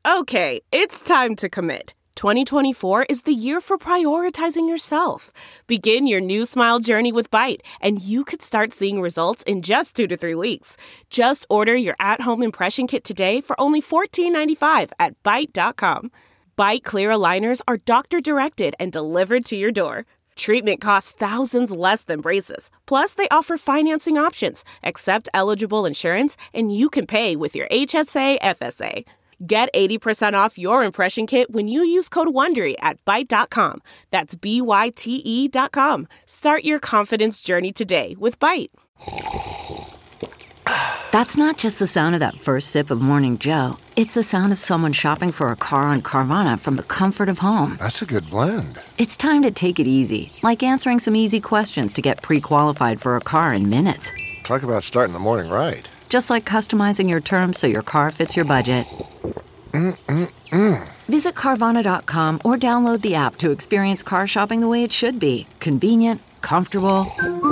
Okay, it's time to commit. 2024 is the year for prioritizing yourself. Begin your new smile journey with Byte, and you could start seeing results in just 2 to 3 weeks. Just order your at-home impression kit today for only $14.95 at Byte.com. Byte Clear aligners are doctor-directed and delivered to your door. Treatment costs thousands less than braces. Plus, they offer financing options, accept eligible insurance, and you can pay with your HSA FSA. Get 80% off your impression kit when you use code WONDERY at Byte.com. That's BYTE.com. Start your confidence journey today with Byte. That's not just the sound of that first sip of Morning Joe. It's the sound of someone shopping for a car on Carvana from the comfort of home. That's a good blend. It's time to take it easy, like answering some easy questions to get pre-qualified for a car in minutes. Talk about starting the morning right. Just like customizing your terms so your car fits your budget. Visit Carvana.com or download the app to experience car shopping the way it should be. Convenient, comfortable.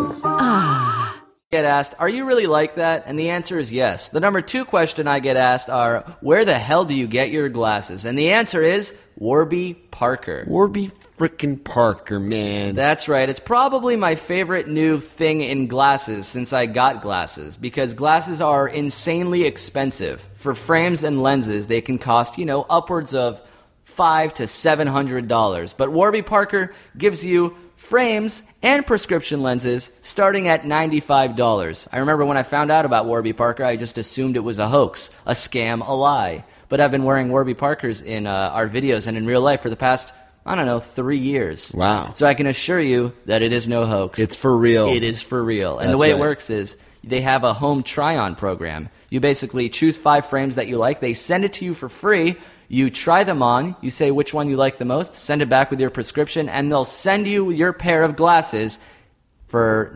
Get asked, are you really like that? And the answer is yes. The number 2 question I get asked are, where the hell do you get your glasses? And the answer is Warby Parker. Warby frickin' Parker, man. That's right. It's probably my favorite new thing in glasses since I got glasses, because glasses are insanely expensive. For frames and lenses, they can cost, upwards of $500 to $700. But Warby Parker gives you frames and prescription lenses starting at $95. I remember when I found out about Warby Parker, I just assumed it was a hoax, a scam, a lie. But I've been wearing Warby Parkers in our videos and in real life for the past, 3 years. Wow. So I can assure you that it is no hoax. It's for real. It is for real. And That's the way right. it works is they have a home try-on program. You basically choose 5 frames that you like. They send it to you for free. You try them on, you say which one you like the most, send it back with your prescription, and they'll send you your pair of glasses for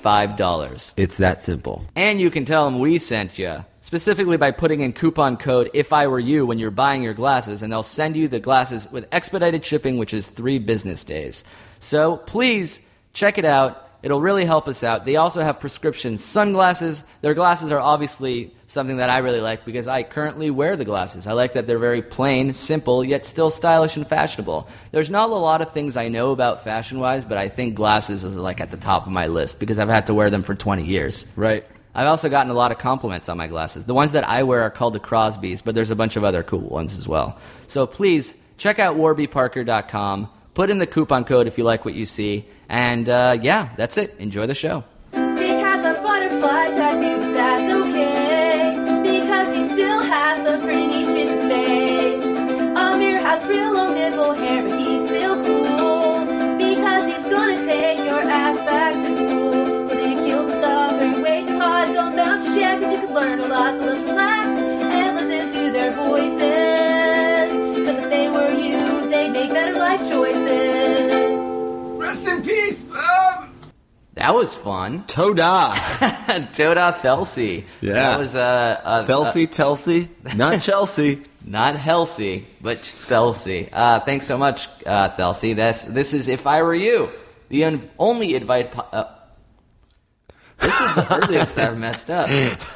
$95. It's that simple. And you can tell them we sent you, specifically by putting in coupon code IFIWEREYOU when you're buying your glasses, and they'll send you the glasses with expedited shipping, which is 3 business days. So please check it out. It'll really help us out. They also have prescription sunglasses. Their glasses are obviously something that I really like because I currently wear the glasses. I like that they're very plain, simple, yet still stylish and fashionable. There's not a lot of things I know about fashion-wise, but I think glasses is like at the top of my list because I've had to wear them for 20 years. Right. I've also gotten a lot of compliments on my glasses. The ones that I wear are called the Crosbys, but there's a bunch of other cool ones as well. So please, check out warbyparker.com. Put in the coupon code if you like what you see. And, that's it. Enjoy the show. Jake has a butterfly tattoo, but that's okay, because he still has some pretty neat shit to say. Amir has real long nipple hair, but he's still cool, because he's gonna take your ass back to school. When they kill the dog, and way too hard, don't bounce your jacket, you can learn a lot, so let's relax and listen to their voices, because if they were you, they'd make better life choices. Rest in peace, That was fun. Toda. Toda Thelsey. Yeah. That was Telsey, not Chelsea. not Helsey, but Thelsey. Thanks so much, Thelsey. This is If I Were You, the only advice. This is the earliest I've messed up.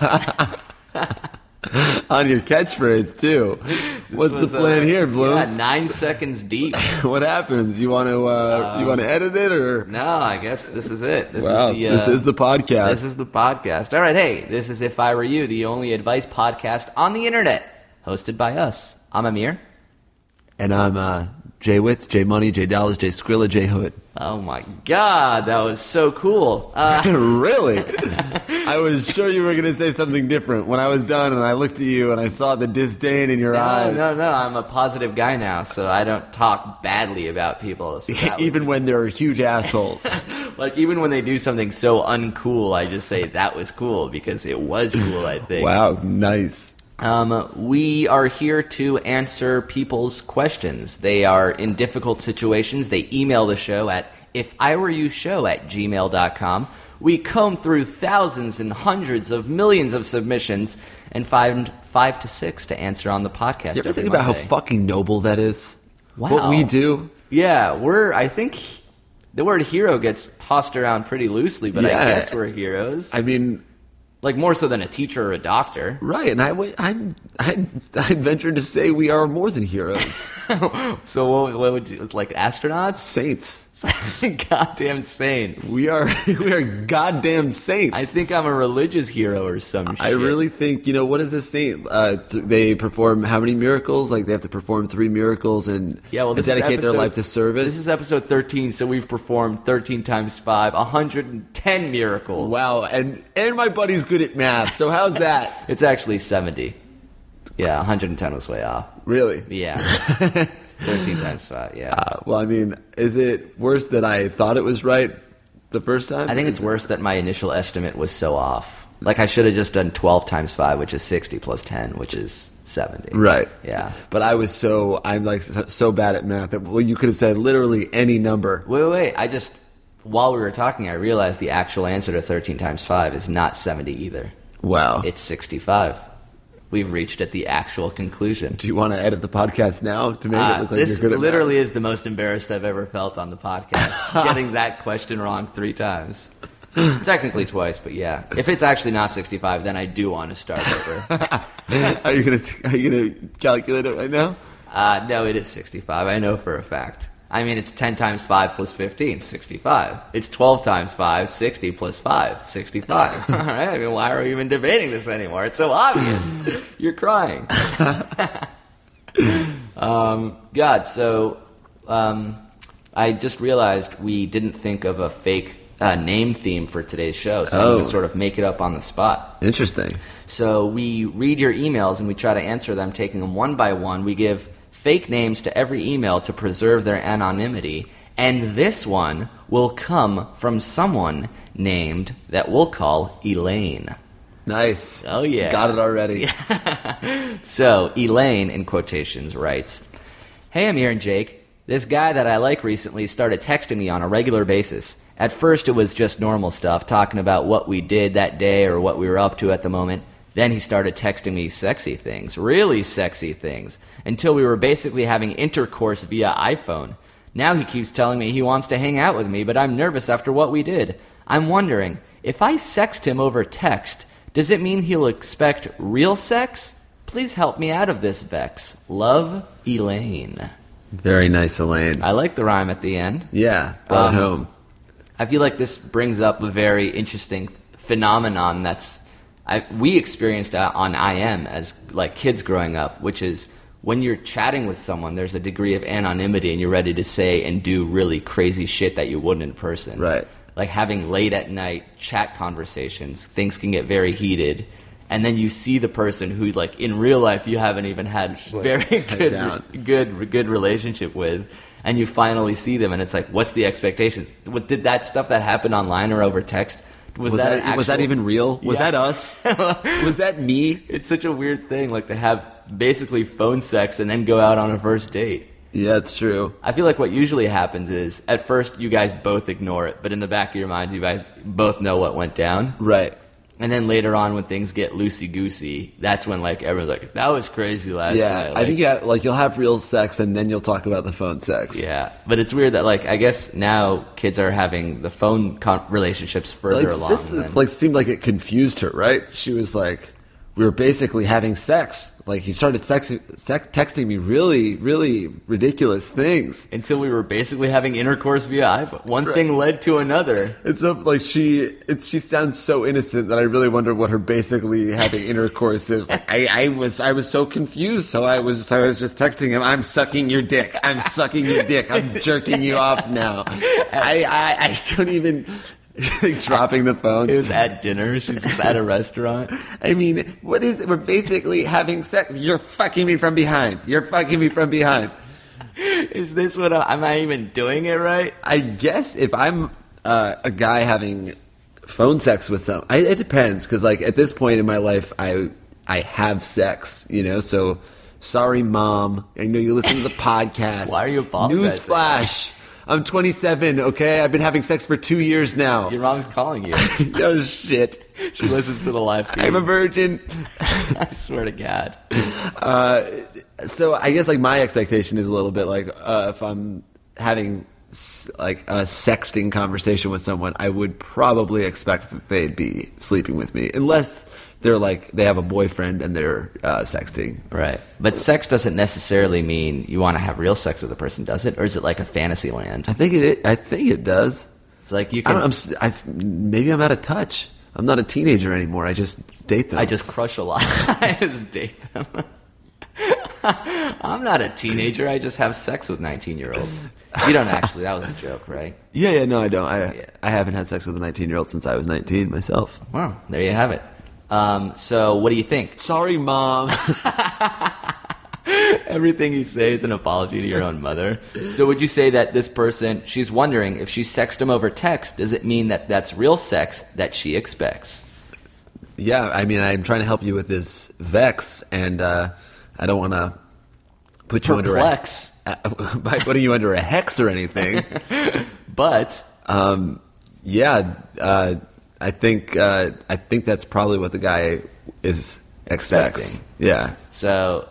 On your catchphrase, too. What's the plan here, Blooms? Yeah, 9 seconds deep. What happens? You want to edit it, or? No, I guess this is it. This is the podcast. This is the podcast. All right, hey, this is If I Were You, the only advice podcast on the internet, hosted by us. I'm Amir. And I'm Jay Witz, Jay Money, Jay Dollars, Jay Skrilla, Jay Hood. Oh my God, that was so cool. Really? I was sure you were going to say something different when I was done, and I looked at you and I saw the disdain in your eyes. No, I'm a positive guy now, so I don't talk badly about people. So even when they're huge assholes. Like, even when they do something so uncool, I just say that was cool because it was cool, I think. Wow, nice. We are here to answer people's questions. They are in difficult situations. They email the show at ifiwereyoushow@gmail.com. We comb through thousands and hundreds of millions of submissions and find 5 to 6 to answer on the podcast. You ever think about how fucking noble that is? Wow. What we do? Yeah, I think the word hero gets tossed around pretty loosely, but Yeah. I guess we're heroes. I mean, like more so than a teacher or a doctor. right, and I'm I'd venture to say we are more than heroes. So what would you, like astronauts? Saints. Goddamn saints. We are goddamn saints. I think I'm a religious hero or some shit. I really think, what is a saint? They perform how many miracles? Like they have to perform 3 miracles and dedicate their life to service. This is episode 13, so we've performed 13 times 5, 110 miracles. Wow, and my buddy's good at math, so how's that? It's actually 70. Yeah, 110 was way off. Really? Yeah. 13 times 5, yeah. Well, I mean, is it worse that I thought it was right the first time? I think it's worse that my initial estimate was so off. Like, I should have just done 12 times 5, which is 60, plus 10, which is 70. Right. Yeah. But I'm like so bad at math that, you could have said literally any number. Wait. While we were talking, I realized the actual answer to 13 times 5 is not 70 either. Wow. It's 65. We've reached at the actual conclusion. Do you want to edit the podcast now to make it look like you're good at This literally math? is the most embarrassed I've ever felt on the podcast. Getting that question wrong 3 times. Technically twice, but yeah. If it's actually not 65, then I do want to start over. Are you gonna calculate it right now? No, it is 65. I know for a fact. I mean, it's 10 times 5 plus 15, 65. It's 12 times 5, 60 plus 5, 65. All right? I mean, why are we even debating this anymore? It's so obvious. You're crying. I just realized we didn't think of a fake name theme for today's show, so I'm going to sort of make it up on the spot. Interesting. So we read your emails and we try to answer them, taking them one by one. We give fake names to every email to preserve their anonymity, and this one will come from someone named that we'll call Elaine. Nice. Oh, yeah. Got it already. So, Elaine, in quotations, writes, "Hey, Amir and Jake. This guy that I like recently started texting me on a regular basis. At first, it was just normal stuff, talking about what we did that day or what we were up to at the moment. Then he started texting me sexy things, really sexy things, until we were basically having intercourse via iPhone. Now he keeps telling me he wants to hang out with me, but I'm nervous after what we did. I'm wondering, if I sext him over text, does it mean he'll expect real sex? Please help me out of this vex. Love, Elaine." Very nice, Elaine. I like the rhyme at the end. Yeah, brought it home. I feel like this brings up a very interesting phenomenon we experienced on IM as like kids growing up, which is when you're chatting with someone, there's a degree of anonymity and you're ready to say and do really crazy shit that you wouldn't in person. Right. Like having late at night chat conversations, things can get very heated. And then you see the person who, like, in real life you haven't even had very good relationship with, and you finally see them, and it's like, what's the expectations? Did that stuff that happened online or over text, was that even real? Was Yeah. that us? Was that me? It's such a weird thing, like, to have basically phone sex and then go out on a first date. Yeah, it's true. I feel like what usually happens is, at first you guys both ignore it, but in the back of your minds you guys both know what went down. Right. And then later on, when things get loosey-goosey, that's when, like, everyone's like, that was crazy last night. Yeah, Like, I think you'll have real sex and then you'll talk about the phone sex. Yeah, but it's weird that, like, I guess now kids are having the phone relationships further along. This seemed like it confused her, right? She was like, we were basically having sex. Like, he started texting me really, really ridiculous things. Until we were basically having intercourse via iPhone. One thing led to another. It's so, like, she sounds so innocent that I really wonder what her basically having intercourse is. Like, I was so confused, so I was just texting him, I'm sucking your dick. I'm sucking your dick. I'm jerking you off now. I don't even... like dropping the phone. It was at dinner. She's just at a restaurant. I mean, what is it? We're basically having sex. You're fucking me from behind. You're fucking me from behind. Is this what am I even doing it right? I guess if I'm a guy having phone sex with someone, it depends. Because, like, at this point in my life, I have sex, you know? So, sorry, Mom. I know you listen to the podcast. Why are you apologizing? Newsflash. I'm 27, okay? I've been having sex for 2 years now. Your mom's calling you. Oh, shit. She listens to the live feed. I'm a virgin. I swear to God. So I guess, like, my expectation is a little bit like if I'm having like a sexting conversation with someone, I would probably expect that they'd be sleeping with me, unless they're like they have a boyfriend and they're sexting. Right. But sex doesn't necessarily mean you want to have real sex with a person, does it? Or is it like a fantasy land? I think it does. It's like you can. Maybe I'm out of touch. I'm not a teenager anymore. I just date them. I just crush a lot. I just date them. I'm not a teenager. I just have sex with 19-year-olds. You don't actually. That was a joke, right? Yeah, no, I don't. I haven't had sex with a 19-year-old since I was 19 myself. Well, there you have it. So what do you think? Sorry, Mom. Everything you say is an apology to your own mother. So would you say that this person, she's wondering if she sexted him over text, does it mean that that's real sex that she expects? Yeah, I mean, I'm trying to help you with this vex, and I don't want to put you Perplex. by putting you under a hex or anything. But I think that's probably what the guy expects. Yeah. So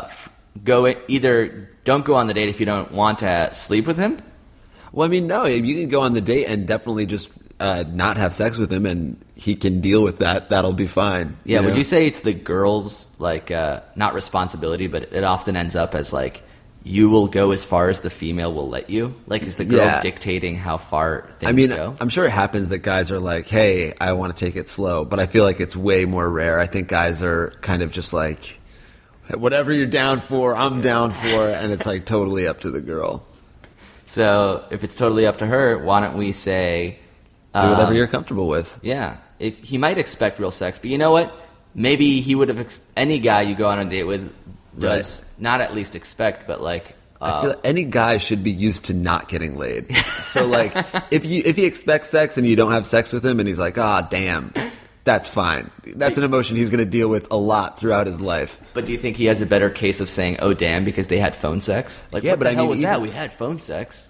don't go on the date if you don't want to sleep with him. Well, I mean, no, you can go on the date and definitely just not have sex with him, and he can deal with that. That'll be fine. Yeah. Would you say it's the girl's not responsibility, but it often ends up as like you will go as far as the female will let you? Like, is the girl dictating how far things go? I'm sure it happens that guys are like, hey, I want to take it slow, but I feel like it's way more rare. I think guys are kind of just like, whatever you're down for, I'm down for, and it's like totally up to the girl. So if it's totally up to her, why don't we say... do whatever you're comfortable with. Yeah. If he might expect real sex, but you know what? Maybe he would have... any guy you go on a date with does not at least expect, but like... I feel like any guy should be used to not getting laid. So like, if he expects sex and you don't have sex with him and he's like, damn, that's fine. That's an emotion he's going to deal with a lot throughout his life. But do you think he has a better case of saying, oh damn, because they had phone sex? Like, yeah, what but the I hell mean, was that? We had phone sex.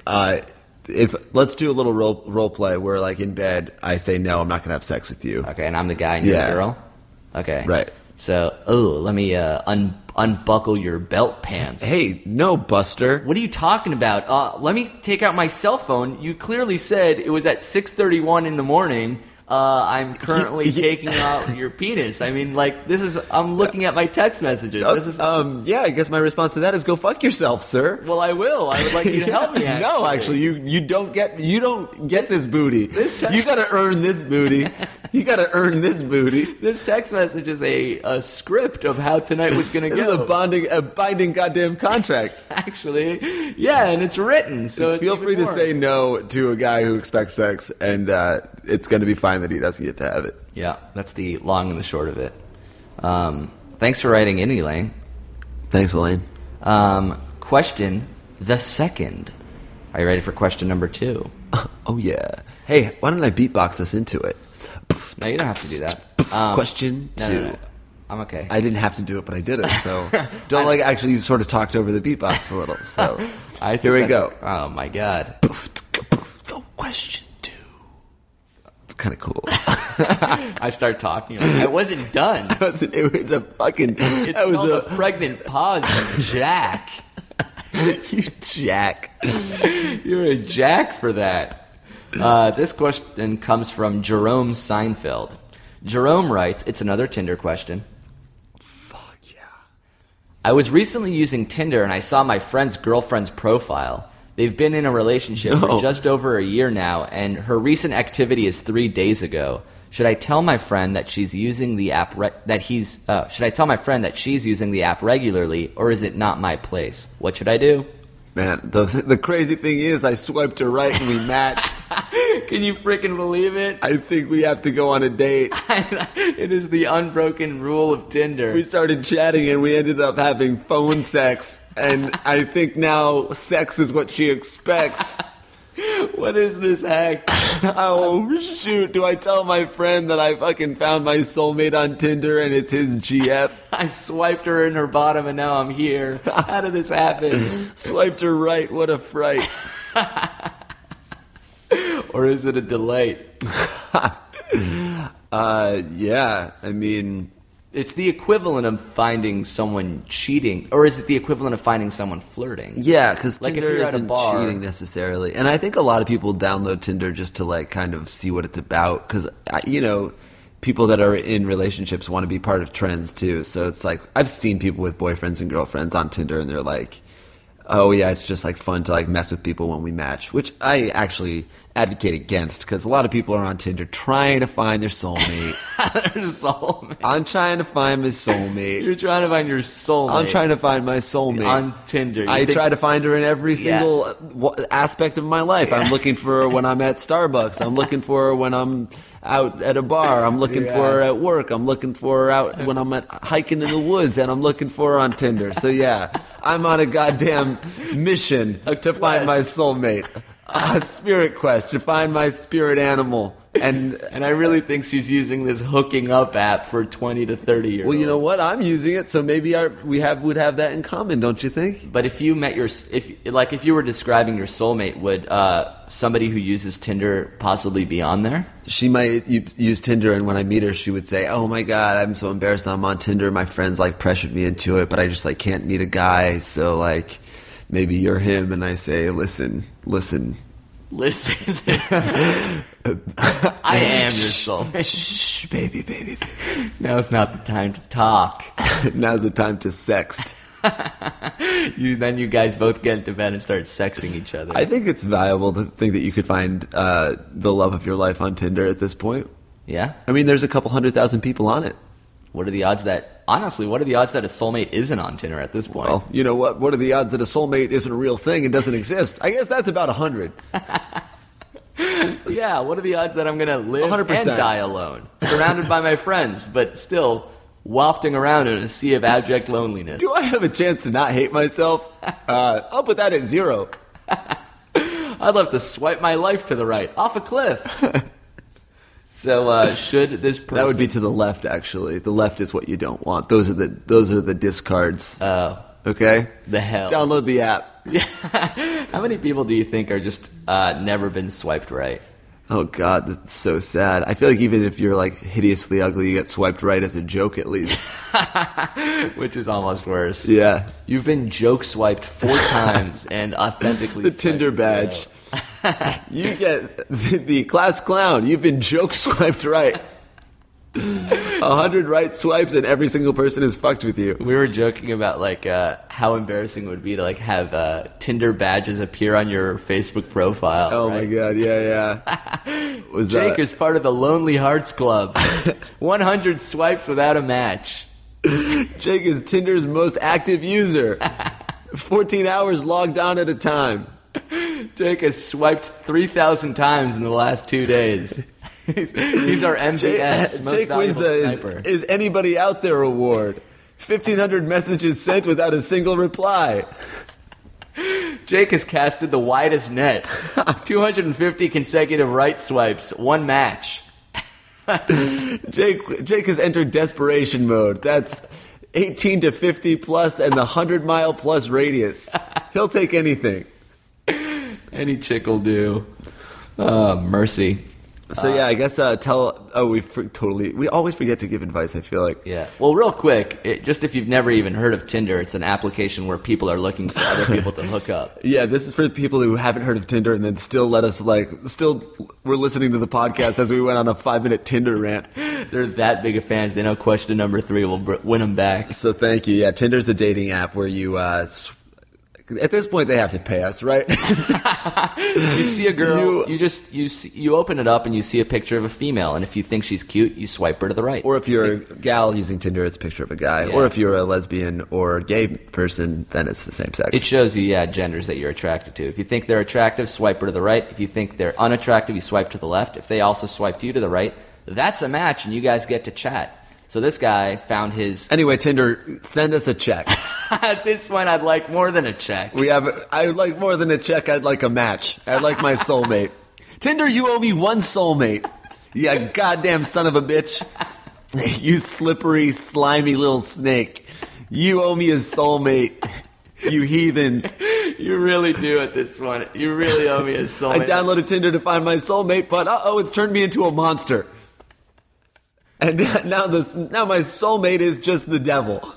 Let's do a little role play where like in bed I say no, I'm not gonna have sex with you. Okay, and I'm the guy and you're the girl. Okay, right. So, let me unbuckle your belt pants. Hey, no, Buster. What are you talking about? Let me take out my cell phone. You clearly said it was at 6:31 in the morning. I'm currently taking out your penis. I mean, like, I'm looking at my text messages. I guess my response to that is go fuck yourself, sir. Well, I will. I would like you to help me, actually. No, actually, you don't get this booty. You gotta earn this booty. You gotta earn this booty. This text message is a script of how tonight was gonna go. This is a binding goddamn contract. Actually, yeah, and it's written, so feel free to say no to a guy who expects sex, and it's gonna be fine that he doesn't get to have it. Yeah, that's the long and the short of it. Thanks for writing in, Elaine. Thanks, Elaine. Question the second. Are you ready for question number 2? Oh, yeah. Hey, why don't I beatbox us into it? No, you don't have to do that. Question 2. No. I'm okay. I didn't have to do it, but I did it. So don't actually you sort of talked over the beatbox a little. So here we go. Oh, my God. Question 2. Kind of cool. I start talking. I wasn't done. It was a fucking. It's called a pregnant pause, you jack. You jack. You're a jack for that. This question comes from Jerome Seinfeld. Jerome writes, it's another Tinder question. Fuck yeah. I was recently using Tinder and I saw my friend's girlfriend's profile. They've been in a relationship for just over a year now, and her recent activity is 3 days ago. Should I tell my friend that she's using the app should I tell my friend that she's using the app regularly, or is it not my place? What should I do? Man, the crazy thing is I swiped her right and we matched. Can you freaking believe it? I think we have to go on a date. It is the unbroken rule of Tinder. We started chatting and we ended up having phone sex, and I think now sex is what she expects. What is this hack? Oh, shoot. Do I tell my friend that I fucking found my soulmate on Tinder and it's his GF? I swiped her in her bottom and now I'm here. How did this happen? Swiped her right. What a fright. Or is it a delight? Yeah. I mean... It's the equivalent of finding someone cheating, or is it the equivalent of finding someone flirting? Yeah, because like Tinder isn't cheating necessarily. And I think a lot of people download Tinder just to, like, kind of see what it's about. Because, people that are in relationships want to be part of trends too. So it's like I've seen people with boyfriends and girlfriends on Tinder, and they're like, "Oh yeah, it's just like fun to like mess with people when we match," which I actually advocate against because a lot of people are on Tinder trying to find their soulmate. Their soulmate. I'm trying to find my soulmate. You're trying to find your soulmate. I'm trying to find my soulmate on Tinder. I try to find her in every single aspect of my life. I'm looking for her when I'm at Starbucks. I'm looking for her when I'm out at a bar. I'm looking for her at work. I'm looking for her out when I'm hiking in the woods, and I'm looking for her on Tinder. So yeah, I'm on a goddamn mission to find my soulmate. A spirit quest to find my spirit animal. And I really think she's using this hooking up app for 20 to 30 years. Well, you know what? I'm using it, so maybe would have that in common, don't you think? But if you met if you were describing your soulmate, would somebody who uses Tinder possibly be on there? She might use Tinder, and when I meet her, she would say, "Oh my God, I'm so embarrassed that I'm on Tinder. My friends like pressured me into it, but I just like can't meet a guy. So like, maybe you're him." And I say, "Listen." I am your soulmate. Shh, baby. Now's not the time to talk. Now's the time to sext. Then you guys both get into bed and start sexting each other. I think it's valuable to think that you could find the love of your life on Tinder at this point. Yeah? I mean, there's a couple 100,000 people on it. What are the odds that a soulmate isn't on Tinder at this point? Well, you know what? What are the odds that a soulmate isn't a real thing and doesn't exist? I guess that's about 100. Yeah, what are the odds that I'm going to live 100%. and die alone, surrounded by my friends, but still wafting around in a sea of abject loneliness? Do I have a chance to not hate myself? I'll put that at 0. I'd love to swipe my life to the right, off a cliff. So should this person... That would be to the left, actually. The left is what you don't want. Those are the discards. Oh. Okay? The hell. Download the app. Yeah. How many people do you think are just never been swiped right? Oh, God, that's so sad. I feel like even if you're, like, hideously ugly, you get swiped right as a joke, at least. Which is almost worse. Yeah. You've been joke swiped 4 times and authentically the Tinder badge. You get the class clown. You've been joke swiped right. 100 right swipes and every single person is fucked with you. We were joking about like how embarrassing it would be to like have Tinder badges appear on your Facebook profile. Oh right? my God, yeah. Jake is part of the Lonely Hearts Club. 100 swipes without a match. Jake is Tinder's most active user. 14 hours logged on at a time. Jake has swiped 3,000 times in the last 2 days. He's our MVS, most Jake wins valuable sniper. the Is Anybody Out There award. 1,500 messages sent without a single reply. Jake has casted the widest net. 250 consecutive right swipes, 1 match. Jake has entered desperation mode. That's 18 to 50 plus and the 100-mile plus radius. He'll take anything. Any chick will do. Mercy. So yeah, I guess we always forget to give advice, I feel like. Yeah. Well, real quick, just if you've never even heard of Tinder, it's an application where people are looking for other people to hook up. Yeah, this is for the people who haven't heard of Tinder and then still we're listening to the podcast as we went on a 5-minute Tinder rant. They're that big of fans, they know question number 3 will win them back. So thank you. Yeah, Tinder's a dating app where you at this point, they have to pay us, right? You see a girl, you open it up and you see a picture of a female, and if you think she's cute, you swipe her to the right. Or if you're a gal using Tinder, it's a picture of a guy. Yeah. Or if you're a lesbian or gay person, then it's the same sex. It shows you, genders that you're attracted to. If you think they're attractive, swipe her to the right. If you think they're unattractive, you swipe to the left. If they also swiped you to the right, that's a match, and you guys get to chat. So this guy found his... Anyway, Tinder, send us a check. At this point, I'd like more than a check. I would like more than a check. I'd like a match. I'd like my soulmate. Tinder, you owe me 1 soulmate. You goddamn son of a bitch. You slippery, slimy little snake. You owe me a soulmate. You heathens. You really do at this point. You really owe me a soulmate. I downloaded Tinder to find my soulmate, but it's turned me into a monster. And now my soulmate is just the devil.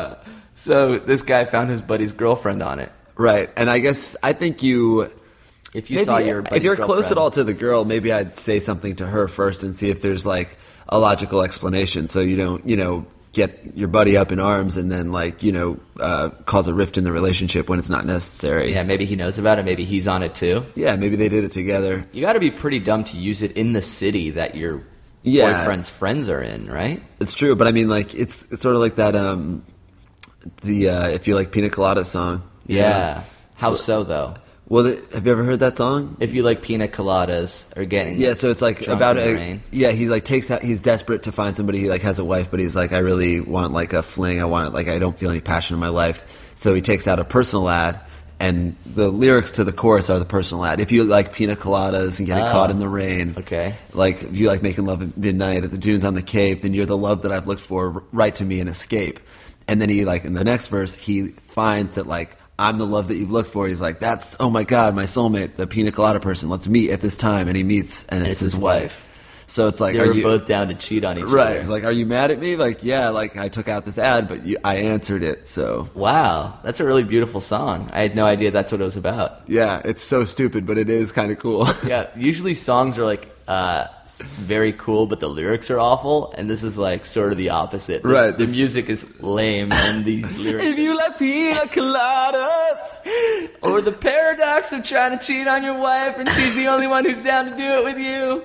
So this guy found his buddy's girlfriend on it. Right. And I think you If you saw your buddy's if you're close girlfriend- at all to the girl, maybe I'd say something to her first and see if there's like a logical explanation, so you don't, get your buddy up in arms and then cause a rift in the relationship when it's not necessary. Yeah, maybe he knows about it. Maybe he's on it too. Yeah, maybe they did it together. You got to be pretty dumb to use it in the city that your boyfriend's friends are in, right? It's true, but I mean, like it's sort of like that. If you like Pina Colada song. Yeah. How so though? Well, have you ever heard that song? If you like pina coladas or getting so it's like drunk about in the rain. he like takes out, he's desperate to find somebody. He like has a wife, but he's like, I really want like a fling. I want it, like I don't feel any passion in my life. So he takes out a personal ad, and the lyrics to the chorus are the personal ad. If you like pina coladas and getting caught in the rain, okay. Like if you like making love at midnight at the dunes on the Cape, then you're the love that I've looked for. Write to me and escape. And then he like in the next verse he finds that like, I'm the love that you've looked for. He's like, that's, oh my God, my soulmate, the pina colada person. Let's meet at this time. And he meets, and it's his wife. So it's like, You're both down to cheat on each other. Right. Like, are you mad at me? Like, yeah, like I took out this ad, but I answered it. So. Wow. That's a really beautiful song. I had no idea that's what it was about. Yeah. It's so stupid, but it is kind of cool. Yeah. Usually songs are like, very cool, but the lyrics are awful, and this is like sort of the opposite. Right. The music is lame, and the lyrics. If you like pina coladas, or the paradox of trying to cheat on your wife, and she's the only one who's down to do it with you.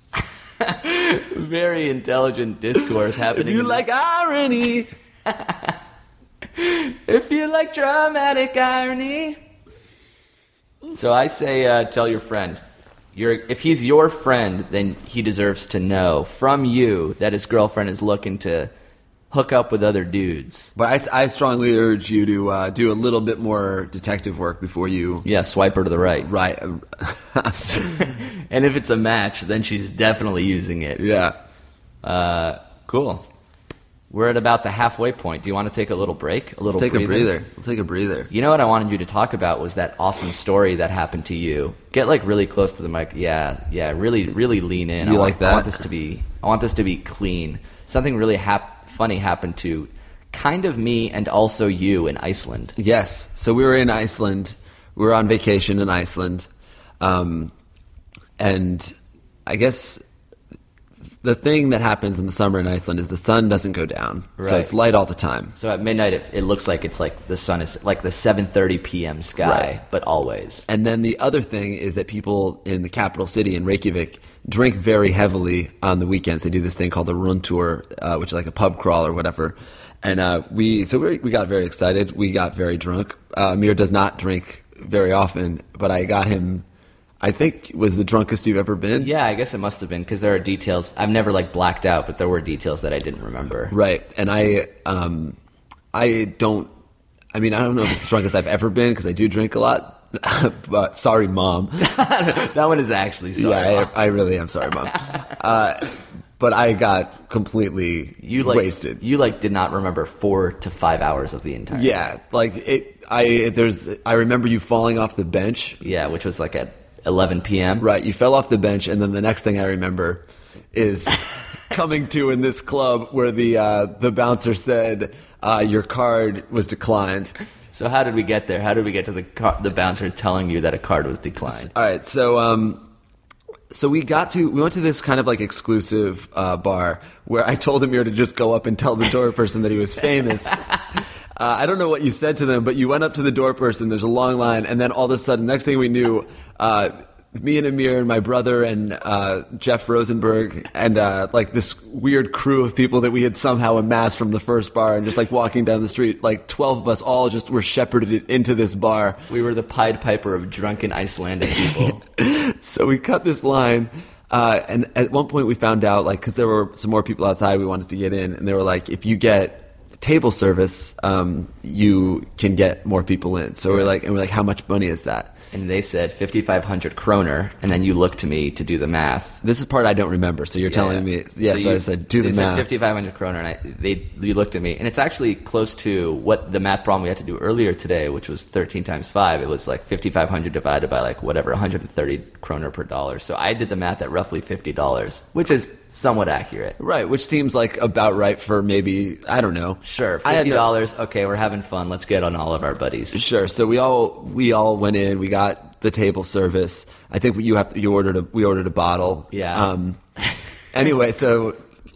Very intelligent discourse happening. If you like irony, if you like dramatic irony. So I say, tell your friend. If he's your friend, then he deserves to know from you that his girlfriend is looking to hook up with other dudes. But I strongly urge you to do a little bit more detective work before you... Yeah, swipe her to the right. Right. And if it's a match, then she's definitely using it. Yeah. Cool. We're at about the halfway point. Do you want to take a little break? Let's take a breather. Let's take a breather. You know what I wanted you to talk about was that awesome story that happened to you. Get like really close to the mic. Yeah. Really, really lean in. You like that? I want this to be clean. Something really funny happened to kind of me and also you in Iceland. Yes. So we were in Iceland. We were on vacation in Iceland. And I guess the thing that happens in the summer in Iceland is the sun doesn't go down. Right. So it's light all the time. So at midnight, it looks like it's like the sun is like the 7:30 p.m. sky, Right. but always. And then the other thing is that people in the capital city, in Reykjavik, drink very heavily on the weekends. They do this thing called the Rundtour, which is like a pub crawl or whatever. And we got very excited. We got very drunk. Amir does not drink very often, but I got him, I think, was the drunkest you've ever been. Yeah, I guess it must have been, because there are details. I've never like blacked out, but there were details that I didn't remember. Right. And I don't know if it's the drunkest I've ever been, because I do drink a lot. But sorry, Mom. That one is actually sorry. Yeah, I really am sorry, Mom. But I got completely wasted. You did not remember 4 to 5 hours of the entire. Yeah, I remember you falling off the bench. Yeah, which was like at 11 p.m. Right, you fell off the bench, and then the next thing I remember is coming to in this club where the bouncer said your card was declined. So how did we get there? How did we get to the bouncer telling you that a card was declined? All right, so we went to this kind of like exclusive bar where I told Amir to just go up and tell the door person that he was famous. I don't know what you said to them, but you went up to the door person, there's a long line, and then all of a sudden, next thing we knew, me and Amir and my brother and Jeff Rosenberg and like this weird crew of people that we had somehow amassed from the first bar, and just like walking down the street, like 12 of us all just were shepherded into this bar. We were the Pied Piper of drunken Icelandic people. So we cut this line, and at one point we found out, like, because there were some more people outside, we wanted to get in, and they were like, if you get table service, you can get more people in. So we're like, how much money is that? And they said 5,500 kroner, and then you looked to me to do the math. This is part I don't remember, so you're telling me. Yeah, so I said, do the math. They said 5,500 kroner, and you looked at me, and it's actually close to what the math problem we had to do earlier today, which was 13 times 5. It was like 5,500 divided by like whatever, 130 kroner per dollar. So I did the math at roughly $50, which is somewhat accurate. Right, which seems like about right for maybe, I don't know. Sure, $50. Okay, we're having fun. Let's get on all of our buddies. Sure. So we all went in. We got the table service. I think we ordered a bottle. Yeah. Anyway, so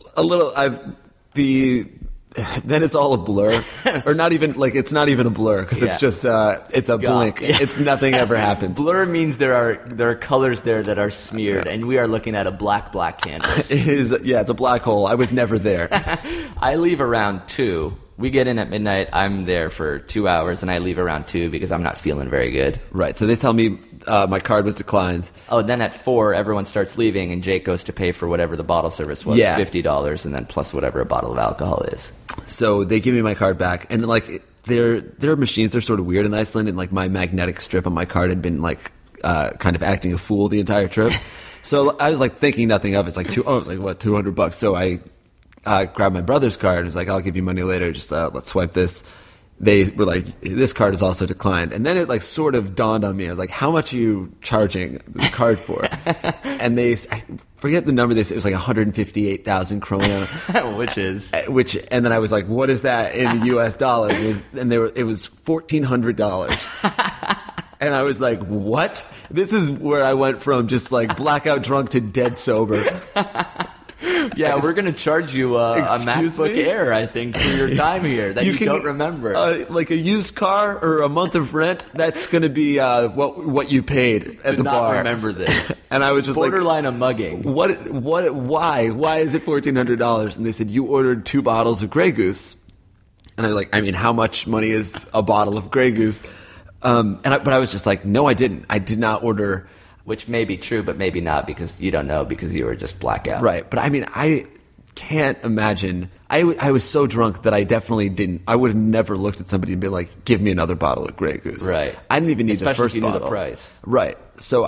then it's all a blur, or not even like it's not even a blur because it's just it's a blink. Yeah. It's nothing ever happened. Blur means there are colors there that are smeared, and we are looking at a black canvas. It is, it's a black hole. I was never there. I leave around 2. We get in at midnight. I'm there for 2 hours, and I leave around 2 because I'm not feeling very good. Right. So they tell me my card was declined. Oh, then at 4, everyone starts leaving, and Jake goes to pay for whatever the bottle service was, $50, and then plus whatever a bottle of alcohol is. So they give me my card back, and like their machines are sort of weird in Iceland, and like my magnetic strip on my card had been like kind of acting a fool the entire trip. So I was like thinking nothing of it. It's like $200. So I grabbed my brother's card and was like, I'll give you money later. Just let's swipe this. They were like, this card is also declined. And then it like sort of dawned on me. I was like, how much are you charging the card for? And I forget the number they said. It was like 158,000 krona. And then I was like, what is that in US dollars? It was $1,400. And I was like, what? This is where I went from just like blackout drunk to dead sober. Yeah, we're going to charge you a MacBook Air, I think, for your time here that you don't remember. Like a used car or a month of rent, that's going to be what you paid at the bar. I remember this. And I was just borderline a mugging. Why is it $1,400? And they said, you ordered 2 bottles of Grey Goose. And I was like, I mean, how much money is a bottle of Grey Goose? But I was just like, no, I didn't. I did not order. Which may be true, but maybe not because you don't know because you were just blackout. Right. But I mean, I can't imagine. I was so drunk that I definitely didn't. I would have never looked at somebody and been like, give me another bottle of Grey Goose. Right. I didn't even need Especially the first if you bottle. knew the price. Right. So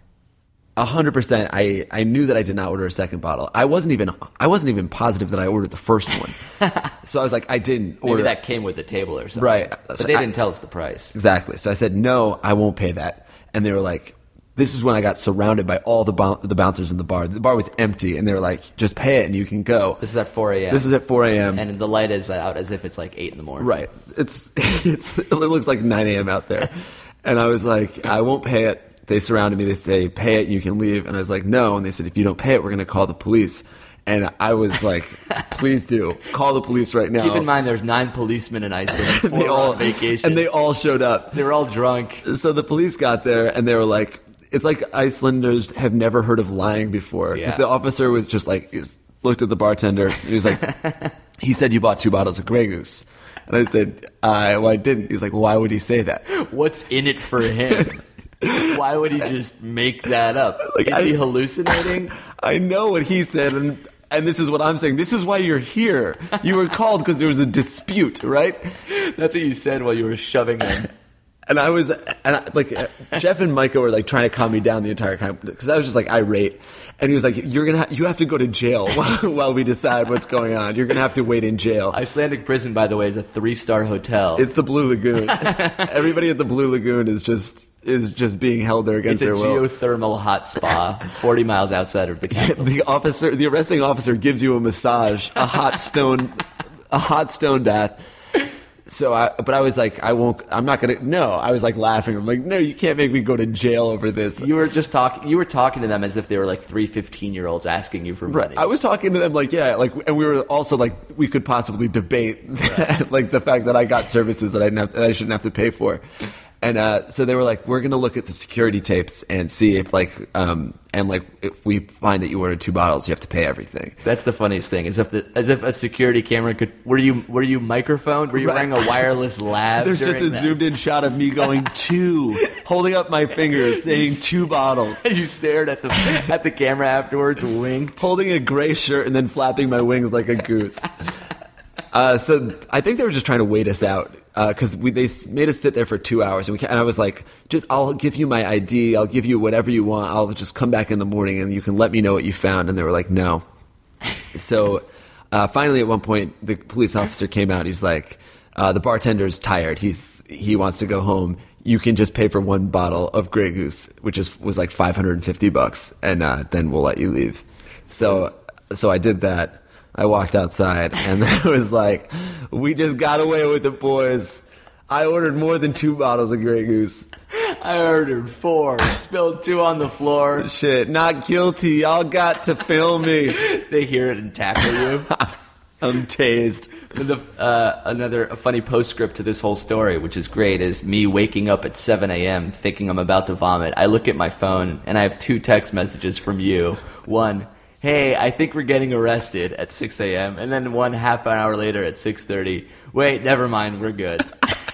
100%, I knew that I did not order a second bottle. I wasn't even positive that I ordered the first one. So I was like, I didn't order. Maybe that came with the table or something. Right. But they didn't tell us the price. Exactly. So I said, no, I won't pay that. And they were like, this is when I got surrounded by all the bouncers in the bar. The bar was empty, and they were like, just pay it and you can go. This is at 4 a.m. This is at 4 a.m. And the light is out as if it's like 8 in the morning. Right. It looks like 9 a.m. out there. And I was like, I won't pay it. They surrounded me. They say, pay it and you can leave. And I was like, no. And they said, if you don't pay it, we're going to call the police. And I was like, please do. Call the police right now. Keep in mind there's 9 policemen in Iceland. 4 on vacation. And they all showed up. They were all drunk. So the police got there and they were like, it's like Icelanders have never heard of lying before. Because the officer was just like, he looked at the bartender. He was like, he said you bought 2 bottles of Grey Goose. And I said, well, I didn't. He was like, why would he say that? What's in it for him? Why would he just make that up? Like, is he hallucinating? I know what he said, and this is what I'm saying. This is why you're here. You were called because there was a dispute, right? That's what you said while you were shoving him. And Jeff and Micah were like trying to calm me down the entire time because I was just like irate. And he was like, you have to go to jail while we decide what's going on. You're going to have to wait in jail. Icelandic prison, by the way, is a 3-star hotel. It's the Blue Lagoon. Everybody at the Blue Lagoon is just being held there against their will. It's a geothermal hot spa 40 miles outside of the campus. The arresting officer gives you a massage, a hot stone bath. So, I was like, I'm not going to, no. I was like laughing. I'm like, no, you can't make me go to jail over this. You were talking to them as if they were like 3 15-year-olds asking you for money. Right. I was talking to them like, yeah, like, and we were also like, we could possibly debate like the fact that I got services that I shouldn't have to pay for. And so they were like, we're going to look at the security tapes and see if if we find that you ordered 2 bottles, you have to pay everything. That's the funniest thing. As if a security camera could. Were you microphoned? Were you wearing a wireless lab? There's just a zoomed in shot of me going 2, holding up my fingers, saying 2 bottles. You stared at the camera afterwards, winked, holding a gray shirt, and then flapping my wings like a goose. So I think they were just trying to wait us out because they made us sit there for 2 hours, and I was like, I'll give you my ID, I'll give you whatever you want, I'll just come back in the morning and you can let me know what you found. And they were like, no. So finally, at one point, the police officer came out. He's like, the bartender's tired. He wants to go home. You can just pay for 1 bottle of Grey Goose, which was like $550, and then we'll let you leave. So I did that. I walked outside, and I was like, we just got away with it, boys. I ordered more than 2 bottles of Grey Goose. I ordered 4, spilled 2 on the floor. Shit, not guilty. Y'all got to film me. They hear it and tackle you. I'm tased. A funny postscript to this whole story, which is great, is me waking up at 7 a.m. thinking I'm about to vomit. I look at my phone, and I have 2 text messages from you. One, hey, I think we're getting arrested at 6 a.m. And then one half an hour later at 6:30, wait, never mind, we're good.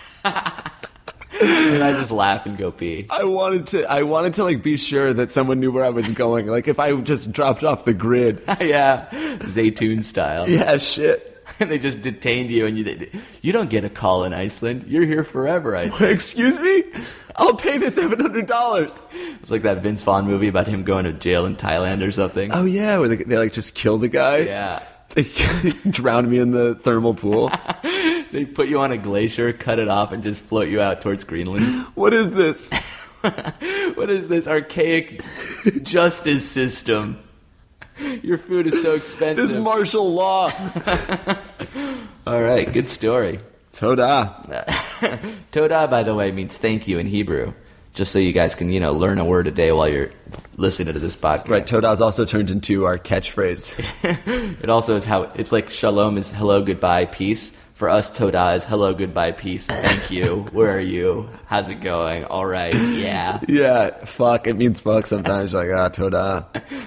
And I just laugh and go pee. I wanted to like be sure that someone knew where I was going. Like if I just dropped off the grid. Yeah, Zaytoon style. Yeah, shit. And they just detained you, and you don't get a call in Iceland. You're here forever. Excuse me? I'll pay the $700. It's like that Vince Vaughn movie about him going to jail in Thailand or something. Oh yeah, where they like just kill the guy. Yeah. They drowned me in the thermal pool. They put you on a glacier, cut it off, and just float you out towards Greenland. What is this? What is this archaic justice system? Your food is so expensive. This martial law. All right, good story. Toda. Toda, by the way, means thank you in Hebrew. Just so you guys can, learn a word a day while you're listening to this podcast. Right, Toda's also turned into our catchphrase. It also is it's like shalom is hello, goodbye, peace. For us, Toda is hello, goodbye, peace, thank you, where are you, how's it going, all right, yeah. Yeah, fuck, it means fuck sometimes, like, Toda.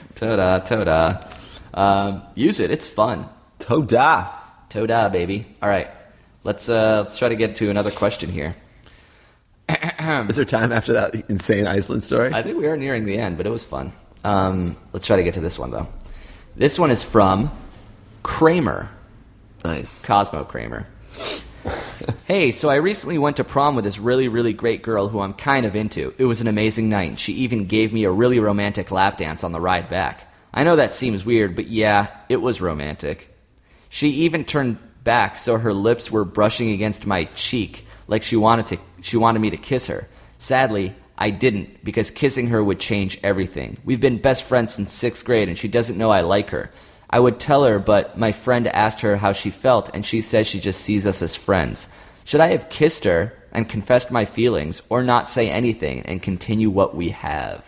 Toda. Use it, it's fun. Toda, baby. All right, let's try to get to another question here. Is there time after that insane Iceland story? I think we are nearing the end, but it was fun. Let's try to get to this one, though. This one is from Kramer. Nice. Cosmo Kramer. Hey, so I recently went to prom with this really, really great girl who I'm kind of into. It was an amazing night. She even gave me a really romantic lap dance on the ride back. I know that seems weird, but yeah, it was romantic. She even turned back so her lips were brushing against my cheek, like she wanted me to kiss her. Sadly, I didn't, because kissing her would change everything. We've been best friends since 6th grade, and she doesn't know I like her. I would tell her, but my friend asked her how she felt, and she says she just sees us as friends. Should I have kissed her and confessed my feelings, or not say anything and continue what we have?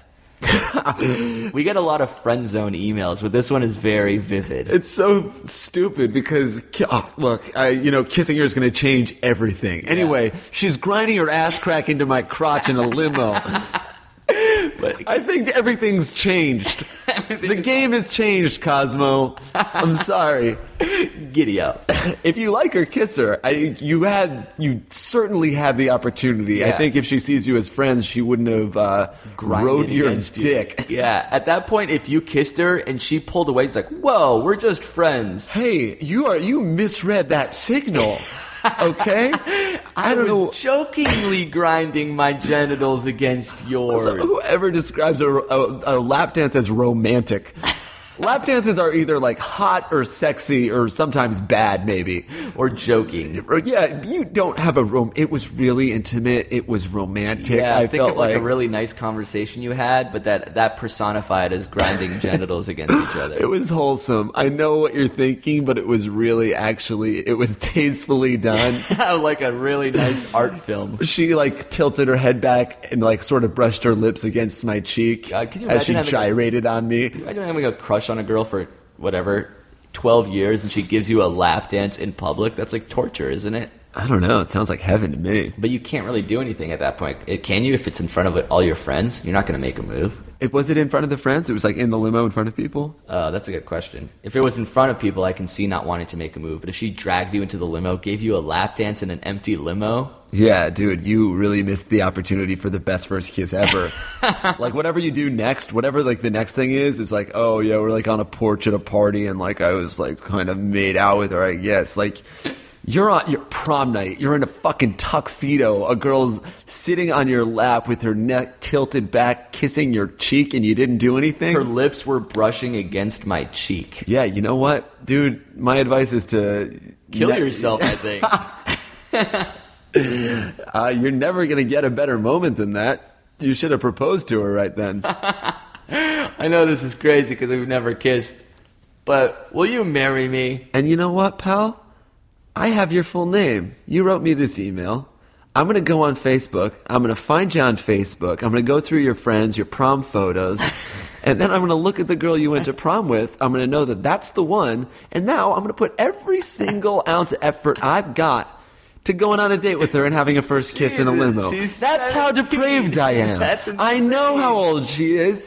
We get a lot of friend zone emails, but this one is very vivid. It's so stupid because, kissing her is going to change everything. Anyway, she's grinding her ass crack into my crotch in a limo. But I think everything's changed. The game has changed, Cosmo. I'm sorry. Giddy up. If you like her, kiss her. You certainly had the opportunity. Yeah. I think if she sees you as friends, she wouldn't have rode your dick. Yeah. At that point, if you kissed her and she pulled away, it's like, whoa, we're just friends. Hey, you misread that signal. Okay? I was jokingly grinding my genitals against yours. So whoever describes a lap dance as romantic. Lap dances are either like hot or sexy or sometimes bad, maybe. Or joking. Yeah, you don't have it was really intimate. It was romantic. Yeah, I felt like a really nice conversation you had, but that personified as grinding genitals against each other. It was wholesome. I know what you're thinking, but it was really it was tastefully done. Like a really nice art film. She tilted her head back and sort of brushed her lips against my cheek. God, can you as she gyrated on me. Imagine having a crush on a girl for 12 years and she gives you a lap dance in public. That's like torture, isn't it? I don't know. It sounds like heaven to me. But you can't really do anything at that point. Can you if it's in front of all your friends? You're not going to make a move. Was it in front of the friends? It was in the limo in front of people? That's a good question. If it was in front of people, I can see not wanting to make a move. But if she dragged you into the limo, gave you a lap dance in an empty limo... Yeah, dude, you really missed the opportunity for the best first kiss ever. Whatever you do next, whatever the next thing is oh yeah, we're on a porch at a party and I was kind of made out with her, I guess. You're on your prom night, you're in a fucking tuxedo, a girl's sitting on your lap with her neck tilted back, kissing your cheek, and you didn't do anything? Her lips were brushing against my cheek. Yeah, you know what, dude? My advice is to... Kill yourself, I think. You're never going to get a better moment than that. You should have proposed to her right then. I know this is crazy because we've never kissed, but will you marry me? And you know what, pal? I have your full name. You wrote me this email. I'm going to go on Facebook. I'm going to find you on Facebook. I'm going to go through your friends, your prom photos. And then I'm going to look at the girl you went to prom with. I'm going to know that that's the one. And now I'm going to put every single ounce of effort I've got to going on a date with her and having a first kiss in a limo. That's how depraved I am. That's insane. I know how old she is.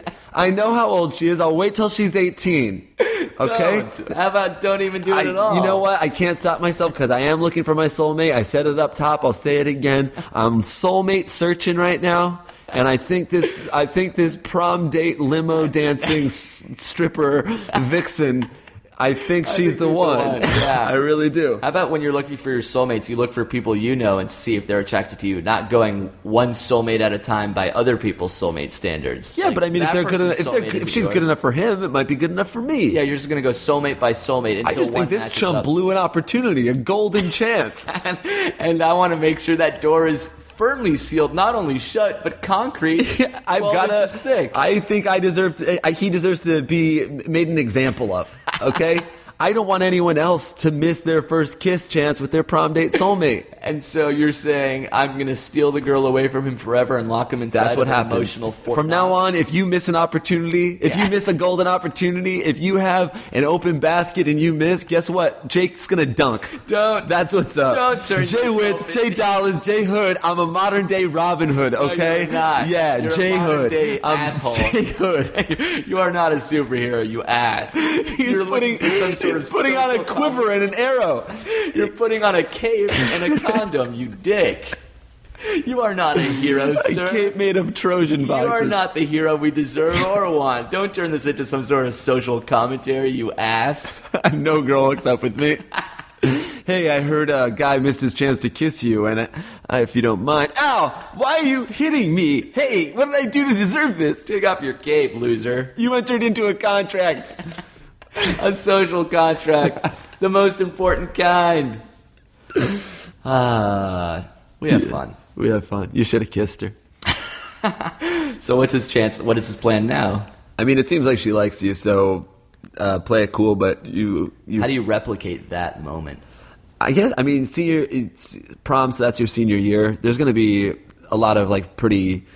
I'll wait till she's 18. Okay? Don't. How about don't even do it at all? You know what? I can't stop myself because I am looking for my soulmate. I said it up top. I'll say it again. I'm soulmate searching right now. And I think this prom date limo dancing stripper vixen, I think she's the one. Yeah. I really do. How about when you're looking for your soulmates, you look for people you know and see if they're attracted to you, not going one soulmate at a time by other people's soulmate standards. Yeah, Like, but I mean, if that they're good enough, person's soulmate if is she's good yours. enough for him, it might be good enough for me. Yeah, you're just going to go soulmate by soulmate until I just one think this matches chump up. blew an opportunity, a golden chance. And I want to make sure that door is firmly sealed, not only shut, but concrete. I've 12 got inches thick. I think he deserves to be made an example of. Okay? I don't want anyone else to miss their first kiss chance with their prom date soulmate. And so you're saying I'm going to steal the girl away from him forever and lock him inside That's what of an happens. emotional Fort From now Knox? on, if you miss an opportunity, if you miss a golden opportunity, if you have an open basket and you miss, guess what? Jake's going to dunk. Don't. That's what's up. Don't turn Jay yourself Witz, Jay into- Dollars, Jay Hood. I'm a modern day Robin Hood, okay? you're not. Yeah, You're a Jay modern Hood. day I'm asshole. Jay Hood. You are not a superhero, you ass. He's putting on a quiver and an arrow. You're putting on a cape and a condom, you dick. You are not a hero, A sir. cape made of Trojan You boxes. are not the hero we deserve or want. Don't turn this into some sort of social commentary, you ass. No girl hooks up with me. Hey, I heard a guy missed his chance to kiss you, and if you don't mind... Ow! Why are you hitting me? Hey, what did I do to deserve this? Take off your cape, loser. You entered into a contract. A social contract. The most important kind. We have fun. We have fun. You should have kissed her. So what's his chance? What is his plan now? I mean, it seems like she likes you, so play it cool, but you... How do you replicate that moment? I guess, I mean, it's prom, so that's your senior year. There's going to be a lot of, like, pretty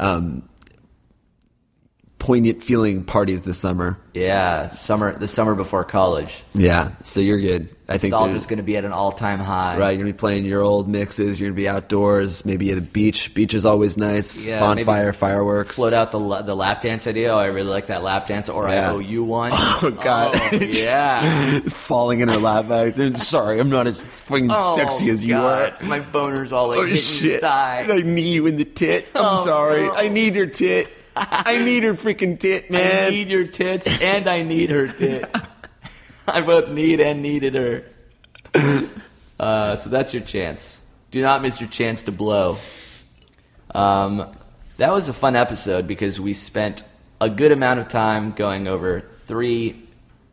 poignant feeling parties this summer. Yeah, the summer before college. Yeah, so you're good. I think Nostalgia's going to be at an all-time high. right, you're going to be playing your old mixes, you're going to be outdoors, maybe at the beach. Beach is always nice. Yeah, Bonfire, maybe fireworks. Float out the lap dance idea. Oh, I really like that lap dance. Or Yeah. I owe you one. Oh, God. Oh, yeah. Just falling in her lap back. Sorry, I'm not as fucking sexy as you God. are. My boner's all like Oh, hitting your shit. thigh. I knee you in the tit. I'm Oh, sorry. no. I need her tit. I need her freaking tit, man. I need your tits and I need her tit. I both need and needed her. So that's your chance. Do not miss your chance to blow. That was a fun episode because we spent a good amount of time going over three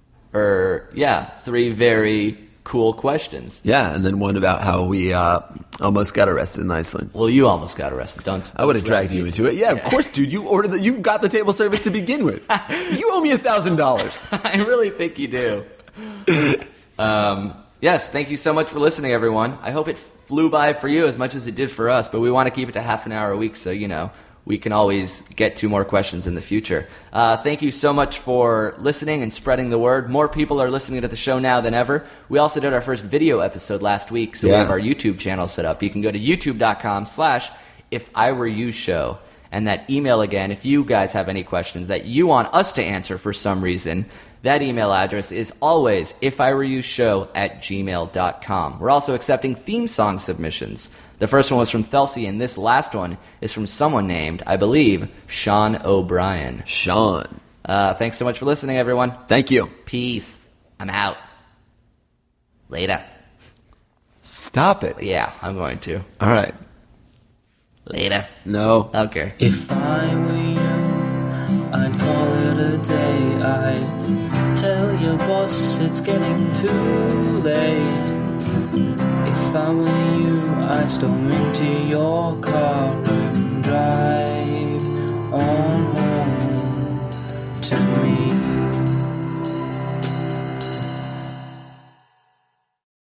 very cool questions. Yeah, and then one about how we almost got arrested in Iceland. Well, you almost got arrested. Don't I would have dragged you into it. Yeah, of course, dude. You got the table service to begin with. You owe me $1,000. I really think you do. Yes, thank you so much for listening, everyone. I hope it flew by for you as much as it did for us, but we want to keep it to half an hour a week so, we can always get to more questions in the future. Thank you so much for listening and spreading the word. More people are listening to the show now than ever. We also did our first video episode last week, so we have our YouTube channel set up. You can go to youtube.com/IfIWereYouShow. And that email again, if you guys have any questions that you want us to answer for some reason, that email address is always ifiwereyoushow@gmail.com. We're also accepting theme song submissions. The first one was from Thelsey, and this last one is from someone named, I believe, Sean O'Brien. Sean. Thanks so much for listening, everyone. Thank you. Peace. I'm out. Later. Stop it. Yeah, I'm going to. All right. Later. No. Okay. If I were you, I'd call it a day. I'd tell your boss it's getting too late. If I were you, I'd storm into your car and drive